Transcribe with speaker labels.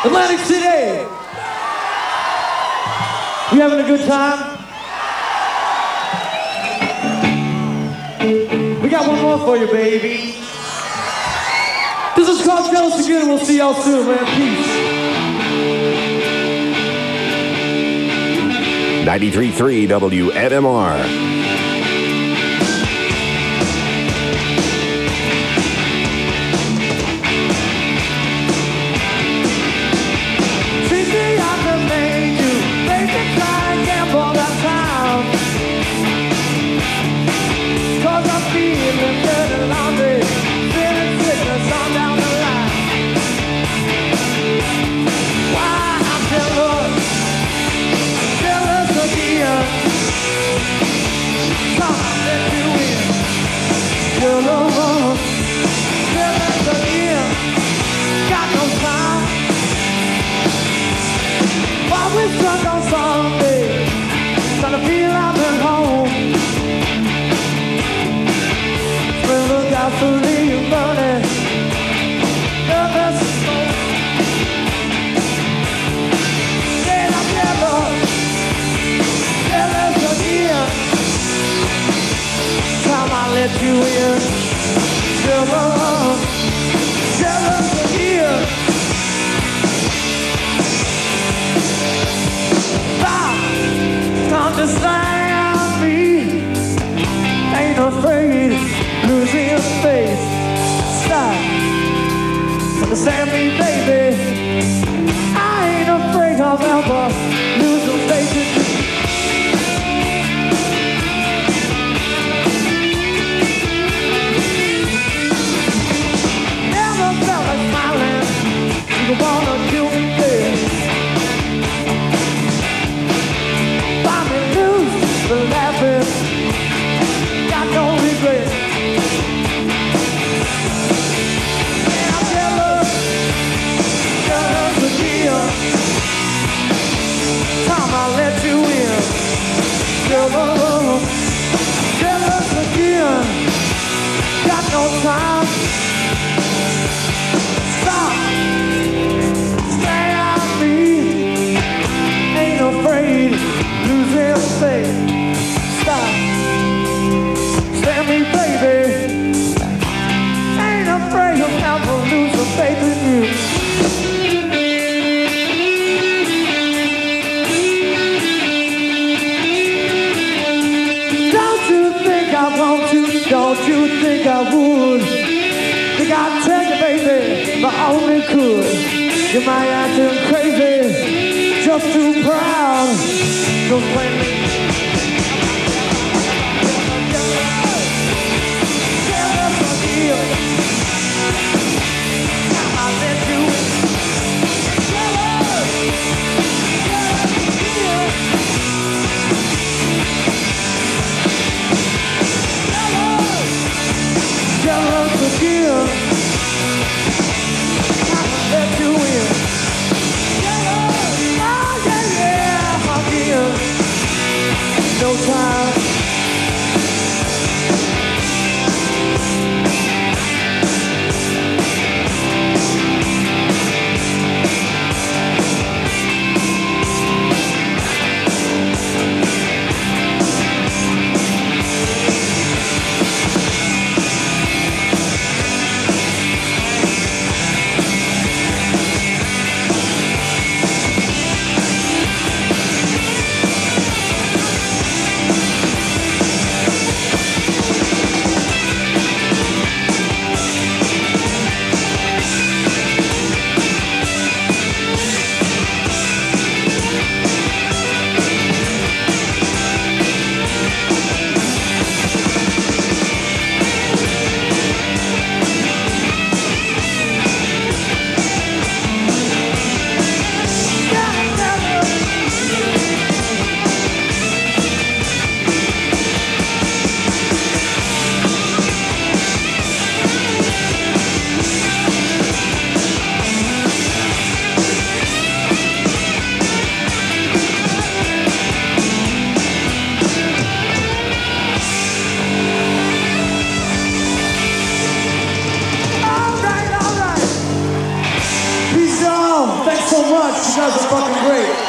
Speaker 1: Atlantic City. You having a good time? We got one more for you, baby. This is called Jealous Again. We'll see y'all soon, man. Peace.
Speaker 2: 93.3 WNMR.
Speaker 1: Drunk on Sunday, trying to feel I'm at home. Smell the gasoline burning, nervous and slow. Then I'm jealous again. Time I let you in, jealous again. Understand me, ain't afraid losing faith. Stop, understand me, baby. I ain't afraid of ever losing faith in you. Never felt like smiling, you wanna kill me dead. Laughing, got no regret. And I'm jealous again. Time I let you in. Jealous again. Got no time. Stop, stay on me. Ain't afraid, losing faith. Stand me, baby. Ain't afraid of ever losing faith in you. Don't you think I want to? Don't you think I would? Think I'd tell you, baby, if I only could. You might acting crazy, just too proud. Just plain. No time. much. You guys are fucking great.